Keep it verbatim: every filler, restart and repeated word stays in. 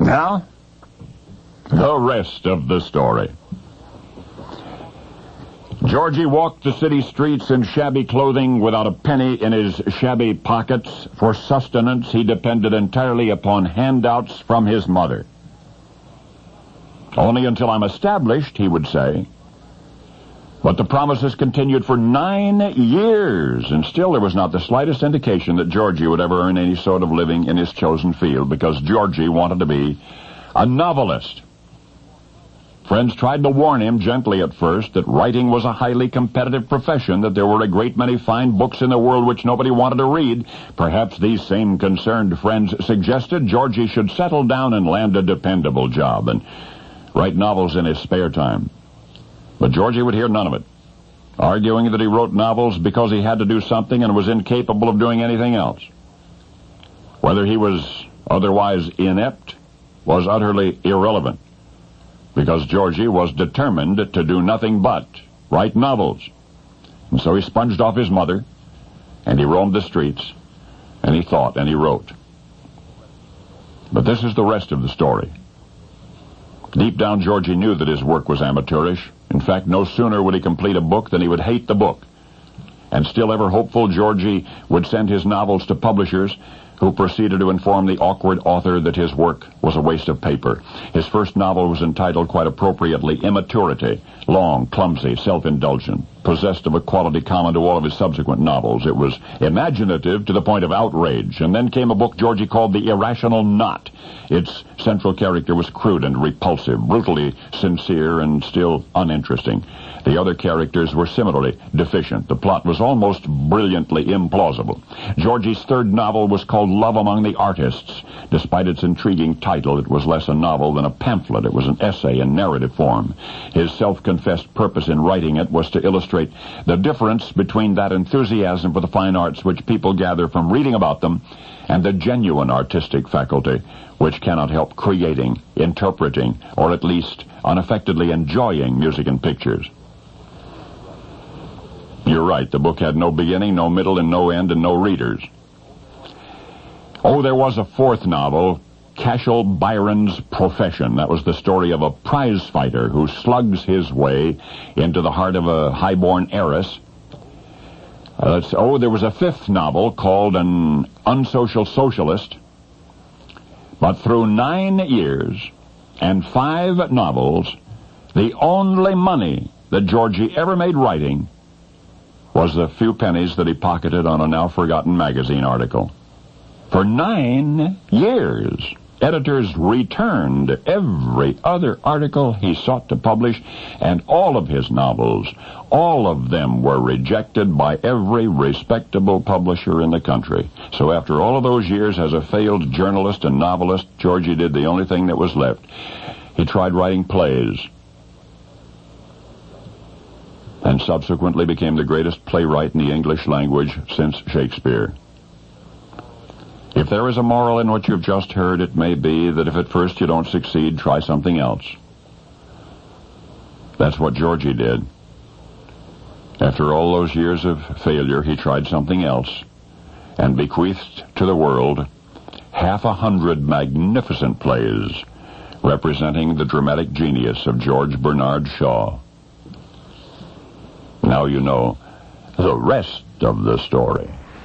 Now, the rest of the story. Georgie walked the city streets in shabby clothing without a penny in his shabby pockets. For sustenance, he depended entirely upon handouts from his mother. Only until I'm established, he would say. But the promises continued for nine years, and still there was not the slightest indication that Georgie would ever earn any sort of living in his chosen field, because Georgie wanted to be a novelist. Friends tried to warn him gently at first that writing was a highly competitive profession, that there were a great many fine books in the world which nobody wanted to read. Perhaps these same concerned friends suggested Georgie should settle down and land a dependable job and write novels in his spare time. But Georgie would hear none of it, arguing that he wrote novels because he had to do something and was incapable of doing anything else. Whether he was otherwise inept was utterly irrelevant, because Georgie was determined to do nothing but write novels. And so he sponged off his mother, and he roamed the streets, and he thought, and he wrote. But this is the rest of the story. Deep down, Georgie knew that his work was amateurish. In fact, no sooner would he complete a book than he would hate the book. And still ever hopeful, Georgie would send his novels to publishers, who proceeded to inform the awkward author that his work was a waste of paper. His first novel was entitled, quite appropriately, Immaturity. Long, clumsy, self-indulgent, possessed of a quality common to all of his subsequent novels. It was imaginative to the point of outrage. And then came a book Georgie called The Irrational Knot. Its central character was crude and repulsive, brutally sincere and still uninteresting. The other characters were similarly deficient. The plot was almost brilliantly implausible. Georgie's third novel was called Love Among the Artists. Despite its intriguing title, it was less a novel than a pamphlet. It was an essay in narrative form. His self-confessed purpose in writing it was to illustrate the difference between that enthusiasm for the fine arts which people gather from reading about them and the genuine artistic faculty which cannot help creating, interpreting, or at least unaffectedly enjoying music and pictures. You're right, the book had no beginning, no middle, and no end, and no readers. Oh, there was a fourth novel, Cashel Byron's Profession. That was the story of a prize fighter who slugs his way into the heart of a highborn heiress. Uh, let's, oh, there was a fifth novel called An Unsocial Socialist. But through nine years and five novels, the only money that Georgie ever made writing was the few pennies that he pocketed on a now-forgotten magazine article. For nine years, editors returned every other article he sought to publish, and all of his novels, all of them were rejected by every respectable publisher in the country. So after all of those years as a failed journalist and novelist, Georgie did the only thing that was left. He tried writing plays, and subsequently became the greatest playwright in the English language since Shakespeare. If there is a moral in what you've just heard, it may be that if at first you don't succeed, try something else. That's what Georgie did. After all those years of failure, he tried something else and bequeathed to the world half a hundred magnificent plays representing the dramatic genius of George Bernard Shaw. Now you know the rest of the story.